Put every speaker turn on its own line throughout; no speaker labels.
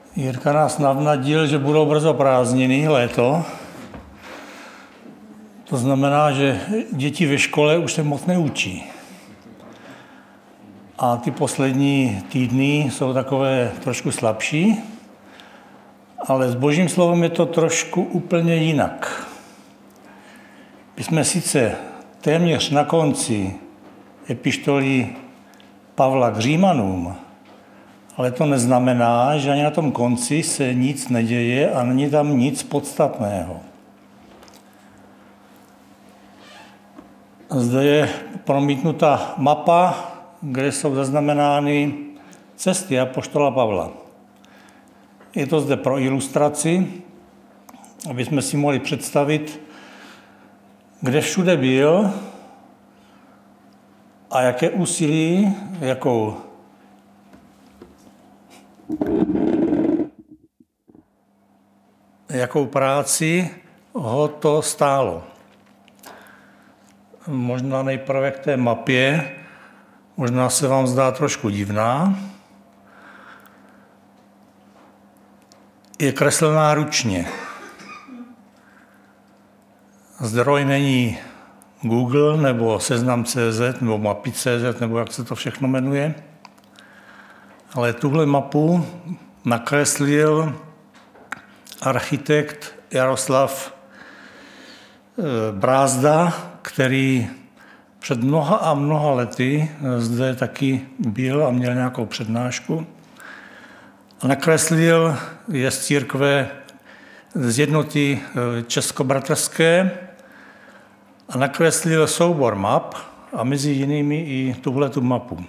Jirka nás navnadil, že budou brzo prázdniny, léto. To znamená, že děti ve škole už se moc neučí. A ty poslední týdny jsou takové trošku slabší, ale s Božím slovem je to trošku úplně jinak. My jsme sice téměř na konci epištoly Pavla k Římanům, ale to neznamená, že ani na tom konci se nic neděje a není tam nic podstatného. Zde je promítnuta mapa, kde jsou zaznamenány cesty apoštola Pavla. Je to zde pro ilustraci, aby jsme si mohli představit, kde všude byl a jaké úsilí, jakou práci ho to stálo. Možná nejprve k té mapě, možná se vám zdá trošku divná. Je kreslená ručně. Zdroj není Google nebo Seznam.cz nebo Mapy.cz nebo jak se to všechno jmenuje. Ale tuhle mapu nakreslil architekt Jaroslav Brázda, který před mnoha a mnoha lety zde taky byl a měl nějakou přednášku. A nakreslil je z církve z jednoty českobratrské a nakreslil soubor map a mezi jinými i tuhletu mapu.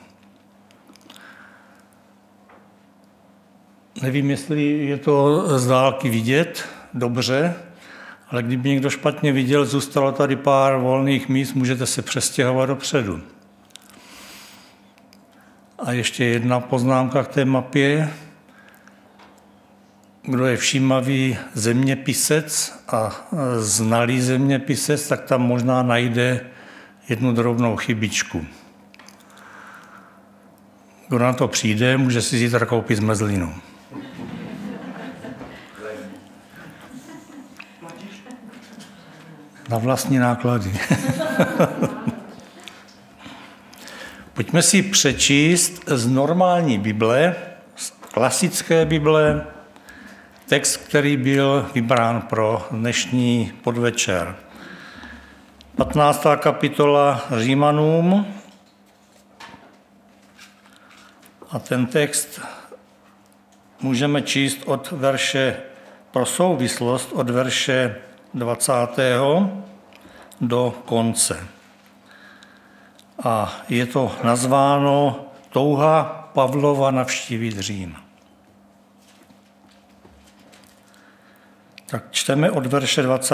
Nevím, jestli je to z dálky vidět dobře, ale kdyby někdo špatně viděl, zůstalo tady pár volných míst, můžete se přestěhovat dopředu. A ještě jedna poznámka k té mapě. Kdo je všímavý zeměpisec a znalý zeměpisec, tak tam možná najde jednu drobnou chybičku. Kdo na to přijde, může si zítra koupit zmrzlinu. Na vlastní náklady. Pojďme si přečíst z normální Bible, z klasické Bible, text, který byl vybrán pro dnešní podvečer. 15. kapitola Římanům. A ten text můžeme číst od verše, pro souvislost od verše 20. do konce. A je to nazváno Touha Pavlova navštívit Řím. Tak čteme od verše 20.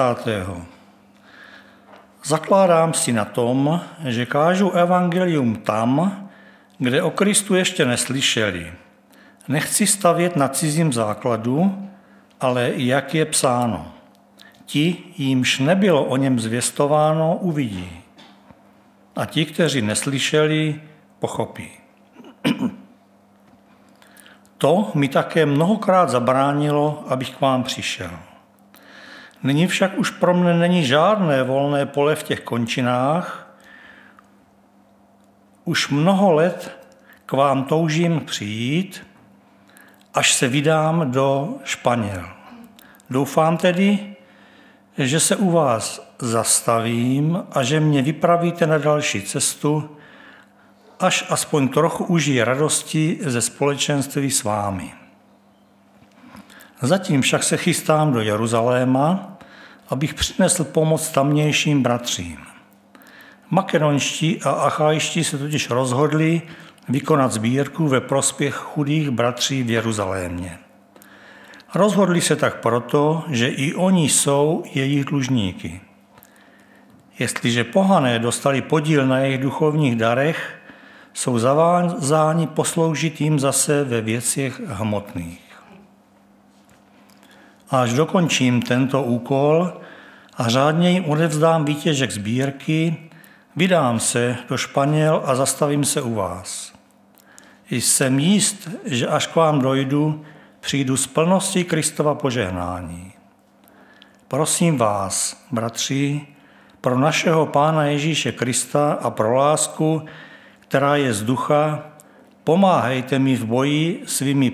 Zakládám si na tom, že kážu evangelium tam, kde o Kristu ještě neslyšeli. Nechci stavět na cizím základu, ale jak je psáno. Ti, jímž nebylo o něm zvěstováno, uvidí. A ti, kteří neslyšeli, pochopí. To mi také mnohokrát zabránilo, abych k vám přišel. Nyní však už pro mne není žádné volné pole v těch končinách. Už mnoho let k vám toužím přijít, až se vydám do Španěl. Doufám tedy, že se u vás zastavím a že mě vypravíte na další cestu, až aspoň trochu užiji radosti ze společenství s vámi. Zatím však se chystám do Jeruzaléma, abych přinesl pomoc tamnějším bratřím. Makedonští a achajští se totiž rozhodli vykonat sbírku ve prospěch chudých bratří v Jeruzalémě. Rozhodli se tak proto, že i oni jsou jejich dlužníky. Jestliže pohané dostali podíl na jejich duchovních darech, jsou zavázáni posloužit jim zase ve věcech hmotných. Až dokončím tento úkol a řádně jim odevzdám výtěžek sbírky, vydám se do Španěl a zastavím se u vás. Jsem jist, že až k vám dojdu, přijdu z plnosti Kristova požehnání. Prosím vás, bratři, pro našeho Pána Ježíše Krista a pro lásku, která je z ducha, pomáhejte mi v boji svými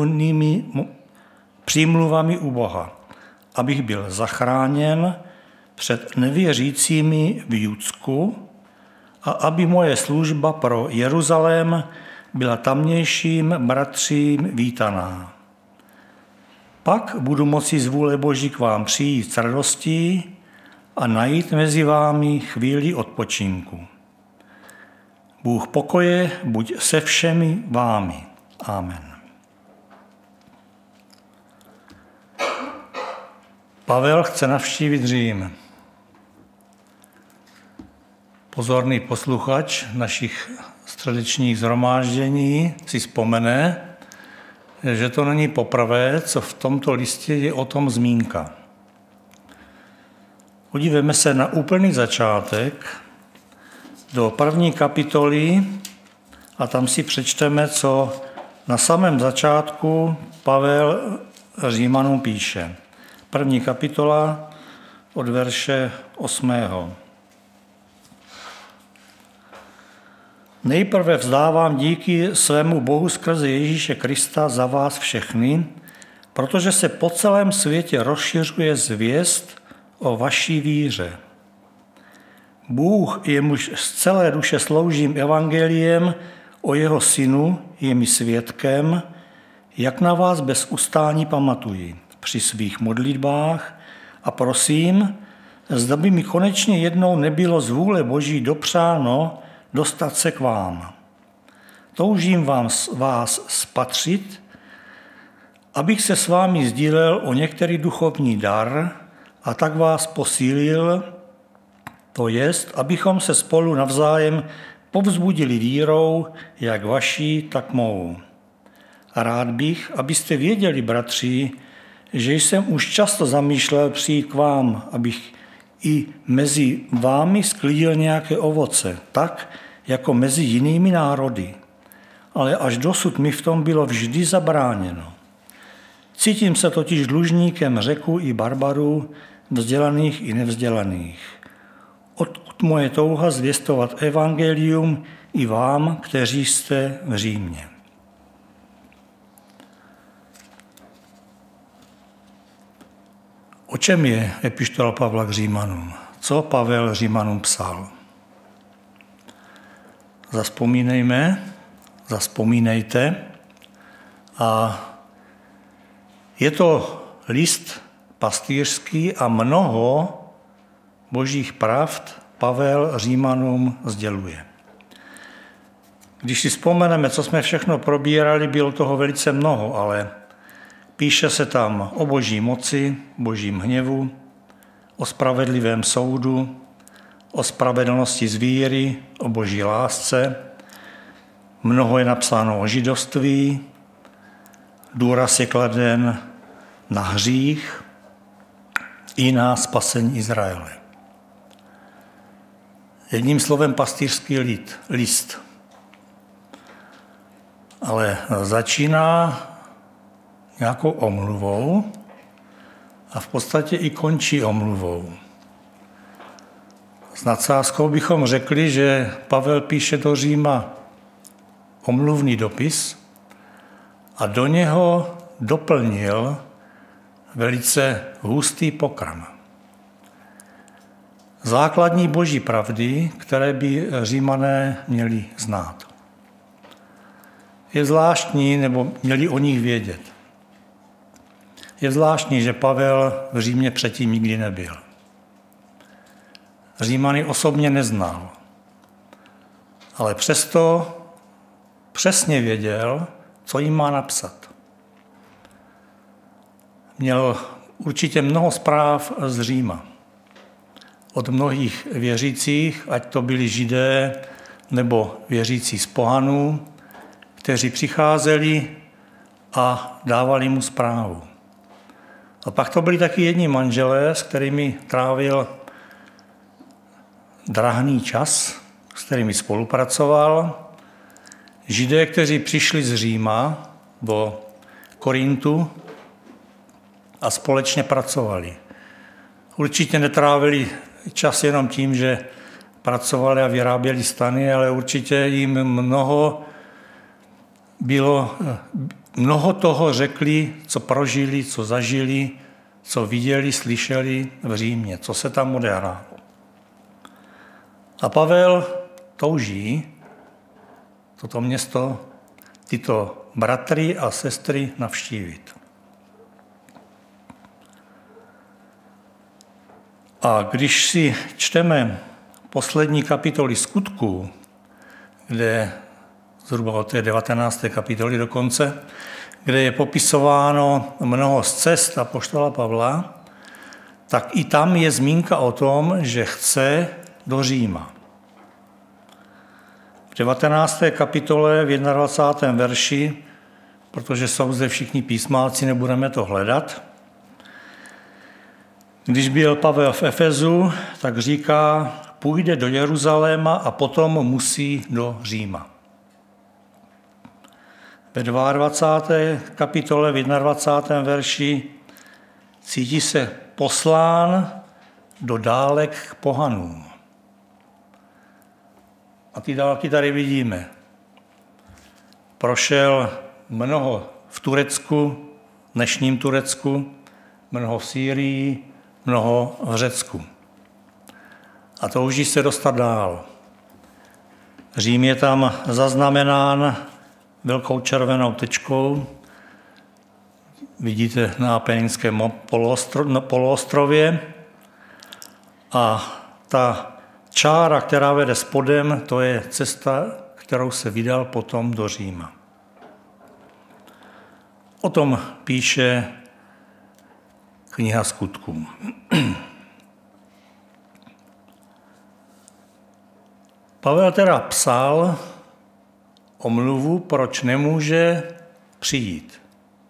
přímluvami u Boha, abych byl zachráněn před nevěřícími v Judsku a aby moje služba pro Jeruzalém byla tamnějším bratřím vítaná. Pak budu moci z vůle Boží k vám přijít s radostí a najít mezi vámi chvíli odpočinku. Bůh pokoje buď se všemi vámi. Amen. Pavel chce navštívit Řím. Pozorný posluchač našich středečních shromáždění si vzpomene, že to není poprvé, co v tomto listě je o tom zmínka. Podívejme se na úplný začátek do 1. kapitoly a tam si přečteme, co na samém začátku Pavel Římanům píše. 1. kapitola od verše 8. Nejprve vzdávám díky svému Bohu skrze Ježíše Krista za vás všechny, protože se po celém světě rozšiřuje zvěst o vaší víře. Bůh, jemuž z celé duše sloužím evangeliem o jeho synu, je mi svědkem, jak na vás bez ustání pamatuji při svých modlitbách a prosím, zda by mi konečně jednou nebylo z vůle Boží dopřáno dostat se k vám. Toužím vás spatřit, abych se s vámi sdílel o některý duchovní dar a tak vás posílil, to jest, abychom se spolu navzájem povzbudili vírou, jak vaší, tak mou. A rád bych, abyste věděli, bratři, že jsem už často zamýšlel přijít k vám, abych i mezi vámi sklidil nějaké ovoce, tak, jako mezi jinými národy. Ale až dosud mi v tom bylo vždy zabráněno. Cítím se totiž dlužníkem Řeků i barbarů, vzdělaných i nevzdělaných. Odkud moje touha zvěstovat evangelium i vám, kteří jste v Římě. O čem je epištola Pavla k Římanům? Co Pavel Římanům psal? Zazpomínejte. A je to list pastýřský a mnoho božích pravd Pavel Římanům sděluje. Když si vzpomeneme, co jsme všechno probírali, bylo toho velice mnoho, ale píše se tam o boží moci, božím hněvu, o spravedlivém soudu, o spravedlnosti z víry, o boží lásce. Mnoho je napsáno o židovství, důraz je kladen na hřích i na spasení Izraele. Jedním slovem pastýřský list. Ale začíná nějakou omluvou a v podstatě i končí omluvou. S nadsázkou bychom řekli, že Pavel píše do Říma omluvný dopis a do něho doplnil velice hustý pokrm. Základní boží pravdy, které by Římané měli znát. Je zvláštní, nebo měli o nich vědět. Je zvláštní, že Pavel v Římě předtím nikdy nebyl. Římany osobně neznal, ale přesto přesně věděl, co jim má napsat. Měl určitě mnoho zpráv z Říma. Od mnohých věřících, ať to byli Židé nebo věřící z pohanů, kteří přicházeli a dávali mu zprávu. A pak to byli taky jedni manželé, s kterými trávil drahný čas, s kterými spolupracoval. Židé, kteří přišli z Říma do Korintu a společně pracovali. Určitě netrávili čas jenom tím, že pracovali a vyráběli stany, ale určitě jim mnoho toho řekli, co prožili, co zažili, co viděli, slyšeli v Římě, co se tam odehrálo. A Pavel touží toto město, tyto bratry a sestry navštívit. A když si čteme poslední kapitoly Skutků, kde zhruba od té 19. kapitoly dokonce, kde je popisováno mnoho z cest apoštola Pavla, tak i tam je zmínka o tom, že chce do Říma. V 19. kapitole v 21. verši, protože jsou zde všichni písmáci, nebudeme to hledat, když byl Pavel v Efezu, tak říká, půjde do Jeruzaléma a potom musí do Říma. Ve 22. kapitole v 21. verši cítí se poslán do dálek k pohanům. A ty dálky tady vidíme. Prošel mnoho v Turecku, dnešním Turecku, mnoho v Sýrii, mnoho v Řecku. A touží se dostat dál. Řím je tam zaznamenán velkou červenou tečkou. Vidíte na Apeninském poloostrově. A ta čára, která vede spodem, to je cesta, kterou se vydal potom do Říma. O tom píše kniha Skutků. Pavel teda psal omluvu, proč nemůže přijít.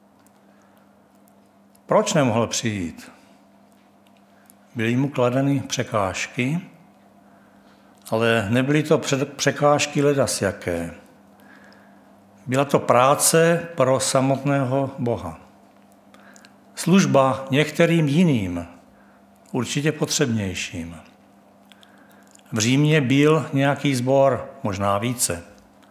Proč nemohl přijít? Byly mu kladeny překážky, ale nebyly to překážky ledasjaké. Byla to práce pro samotného Boha. Služba některým jiným, určitě potřebnějším. V Římě byl nějaký sbor, možná více.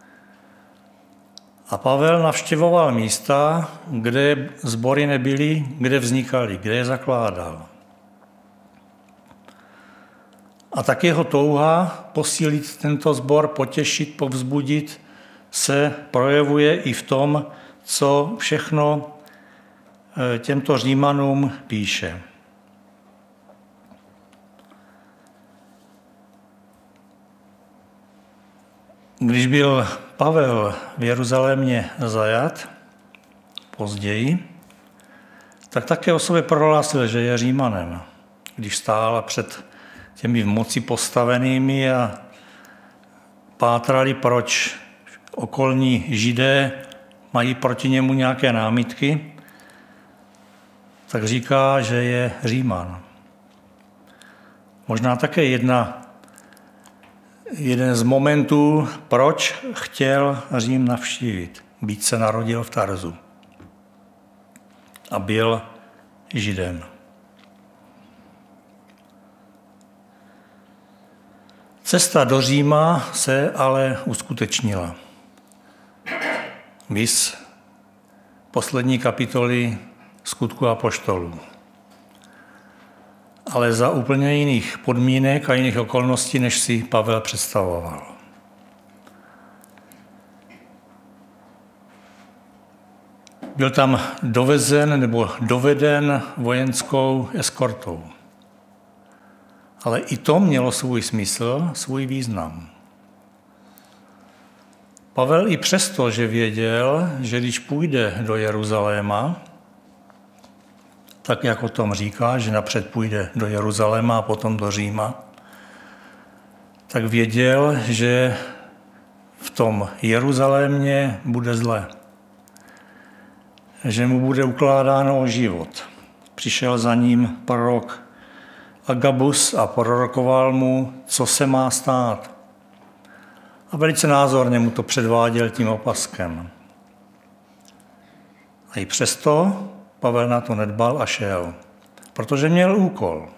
A Pavel navštěvoval místa, kde sbory nebyly, kde vznikaly, kde je zakládal. A tak jeho touha posílit tento sbor, potěšit, povzbudit, se projevuje i v tom, co všechno těmto Římanům píše. Když byl Pavel v Jeruzalémě zajat později, tak také o sobě prohlásil, že je Římanem. Když stál před těmi v moci postavenými a pátrali, proč okolní Židé mají proti němu nějaké námitky, tak říká, že je Říman. Možná také jeden z momentů, proč chtěl Řím navštívit. Byť se narodil v Tarzu a byl Židem. Cesta do Říma se ale uskutečnila. Viz poslední kapitoly Skutků apoštolů. Ale za úplně jiných podmínek a jiných okolností, než si Pavel představoval. Byl tam dovezen nebo doveden vojenskou eskortou. Ale i to mělo svůj smysl, svůj význam. Pavel i přesto, že věděl, že když půjde do Jeruzaléma, tak jak o tom říká, že napřed půjde do Jeruzaléma a potom do Říma, tak věděl, že v tom Jeruzalémě bude zle. Že mu bude ukládáno o život. Přišel za ním prorok Agabus a prorokoval mu, co se má stát. A velice názorně mu to předváděl tím opaskem. A A i přesto Pavel na to nedbal a šel, protože měl úkol.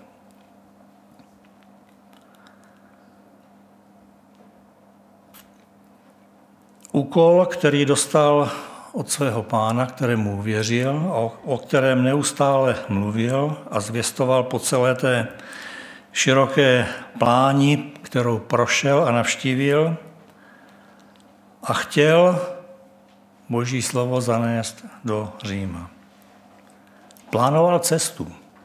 Úkol, který dostal od svého Pána, kterému věřil, o kterém neustále mluvil a zvěstoval po celé té široké pláni, kterou prošel a navštívil, a chtěl Boží slovo zanést do Říma. Plánoval cestu.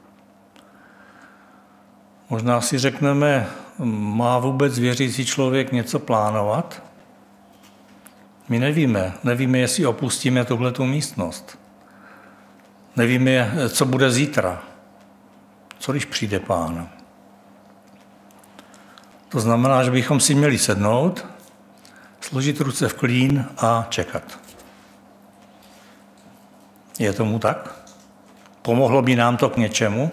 Možná si řekneme, má vůbec věřící člověk něco plánovat? My nevíme, jestli opustíme tuhletu místnost. Nevíme, co bude zítra. Co když přijde Pán? To znamená, že bychom si měli sednout, složit ruce v klín a čekat. Je tomu tak? Pomohlo by nám to k něčemu?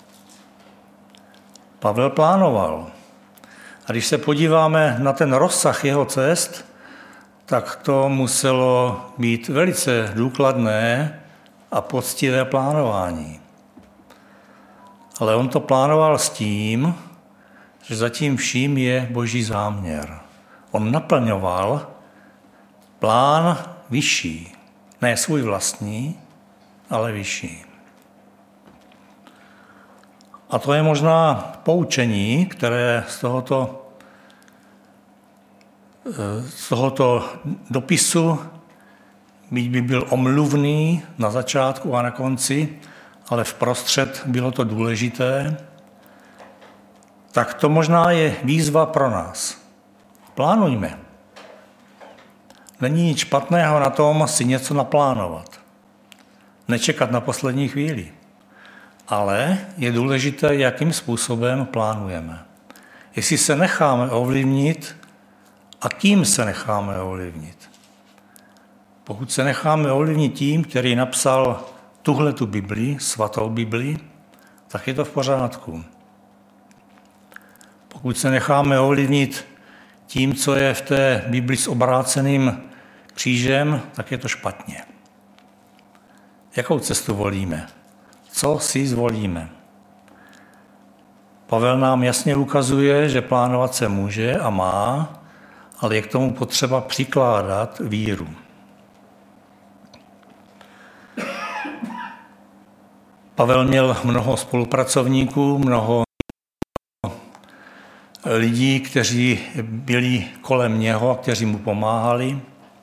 Pavel plánoval. A když se podíváme na ten rozsah jeho cest, tak to muselo být velice důkladné a poctivé plánování. Ale on to plánoval s tím, že zatím vším je Boží záměr. On naplňoval plán vyšší, ne svůj vlastní, ale vyšší. A to je možná poučení, které z tohoto dopisu, byť by byl omluvný na začátku a na konci, ale vprostřed bylo to důležité, tak to možná je výzva pro nás. Plánujme. Není nic špatného na tom si něco naplánovat. Nečekat na poslední chvíli. Ale je důležité, jakým způsobem plánujeme. Jestli se necháme ovlivnit a kým se necháme ovlivnit. Pokud se necháme ovlivnit tím, který napsal tuhletu Bibli, svatou Bibli, tak je to v pořádku. Pokud se necháme ovlivnit tím, co je v té Bibli s obráceným křížem, tak je to špatně. Jakou cestu volíme? Co si zvolíme? Pavel nám jasně ukazuje, že plánovat se může a má, ale je k tomu potřeba přikládat víru. Pavel měl mnoho spolupracovníků, mnoho lidí, kteří byli kolem něho a kteří mu pomáhali.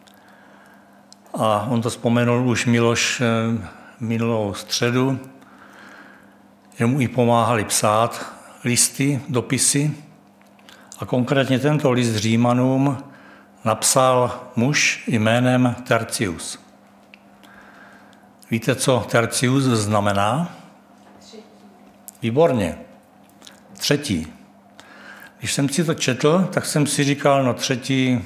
A on to vzpomenul už Miloš minulou středu, že mu i pomáhali psát listy, dopisy. A konkrétně tento list Římanům napsal muž jménem Tertius. Víte, co Tertius znamená? Výborně. Třetí. Když jsem si to četl, tak jsem si říkal, třetí,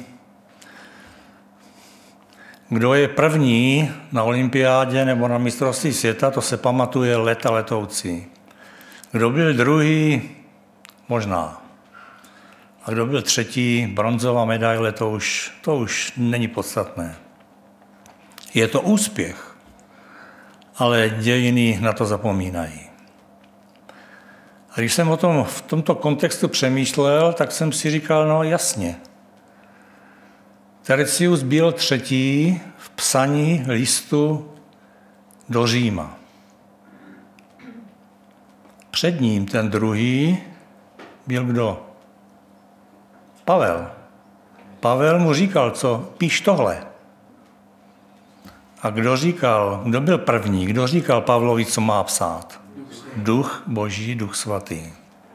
kdo je první na olympiádě nebo na mistrovství světa, to se pamatuje let a letoucí. Kdo byl druhý, možná. A kdo byl třetí, bronzová medaile, to už není podstatné. Je to úspěch, ale dějiny na to zapomínají. A když jsem o tom v tomto kontextu přemýšlel, tak jsem si říkal, jasně. Tertius byl třetí v psaní listu do Říma. Před ním ten druhý byl kdo? Pavel. Pavel mu říkal, píš tohle. A kdo byl první? Kdo říkal Pavlovi, co má psát? Duch Boží, Duch svatý.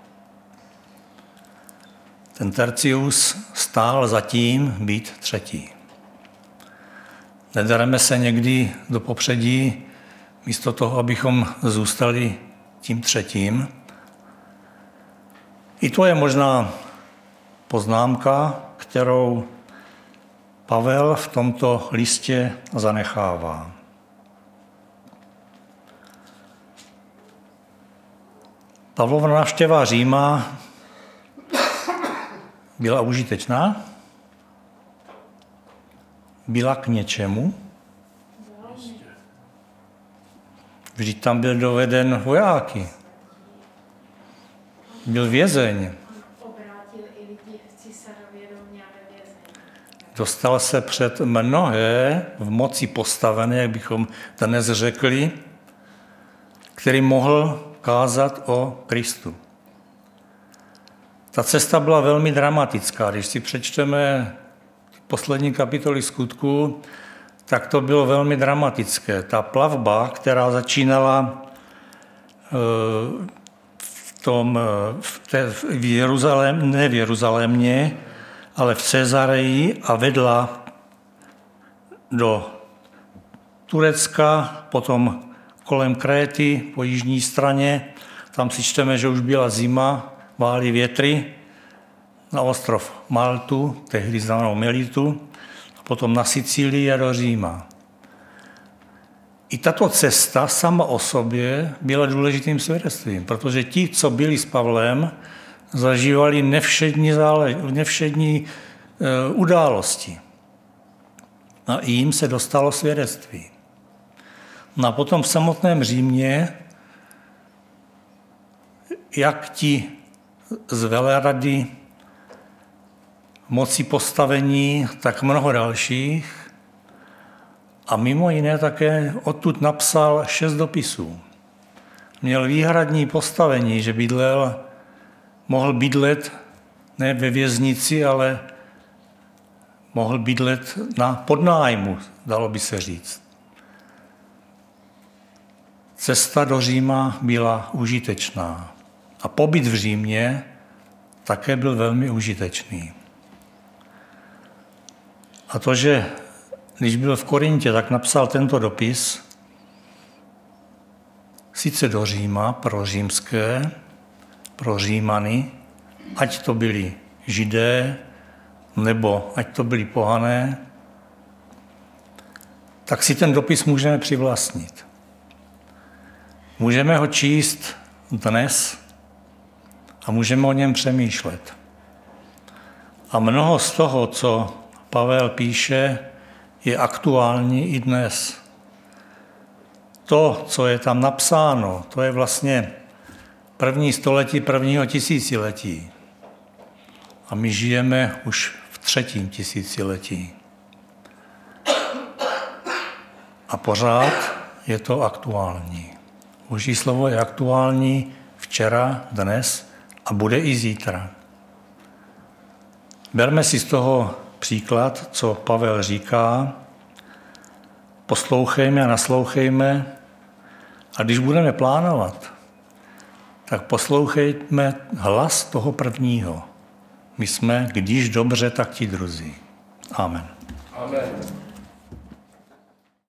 Ten Tertius stál za tím být třetí. Nedareme se někdy do popředí, místo toho, abychom zůstali tím třetím. I to je možná poznámka, kterou Pavel v tomto listě zanechává. Pavlova návštěva Říma byla užitečná? Byla k něčemu? Vždyť tam byl doveden vojáky. Byl vězeň.
Obrátil i lidi v Císarově domě a ve vězení.
Dostal se před mnohé v moci postavené, jak bychom dnes řekli, který mohl kázat o Kristu. Ta cesta byla velmi dramatická. Když si přečteme poslední kapitoly Skutků, tak to bylo velmi dramatické. Ta plavba, která začínala ne v Jeruzalémě, ale v Cezareji a vedla do Turecka, potom kolem Kréty po jižní straně. Tam si čteme, že už byla zima, vály větry na ostrov Maltu, tehdy zvanou Melitu, a potom na Sicílii a do Říma. I tato cesta sama o sobě byla důležitým svědectvím, protože ti, co byli s Pavlem, zažívali nevšední události. A i jim se dostalo svědectví. No a potom v samotném Římě, jak ti z Velerady, moci postavení, tak mnoho dalších, a mimo jiné také odtud napsal 6 dopisů. Měl výhradní postavení, že mohl bydlet ne ve věznici, ale mohl bydlet na podnájmu, dalo by se říct. Cesta do Říma byla užitečná. A pobyt v Římě také byl velmi užitečný. A to, že když byl v Korintě, tak napsal tento dopis, sice do Říma, pro římské, pro Římany, ať to byli Židé, nebo ať to byli pohané, tak si ten dopis můžeme přivlastnit. Můžeme ho číst dnes a můžeme o něm přemýšlet. A mnoho z toho, co Pavel píše, je aktuální i dnes. To, co je tam napsáno, to je vlastně první století prvního tisíciletí. A my žijeme už v 3. tisíciletí. A pořád je to aktuální. Boží slovo je aktuální včera, dnes a bude i zítra. Berme si z toho příklad, co Pavel říká, poslouchejme a naslouchejme a když budeme plánovat, tak poslouchejme hlas toho prvního. My jsme, když dobře, tak ti druzí. Amen.
Amen.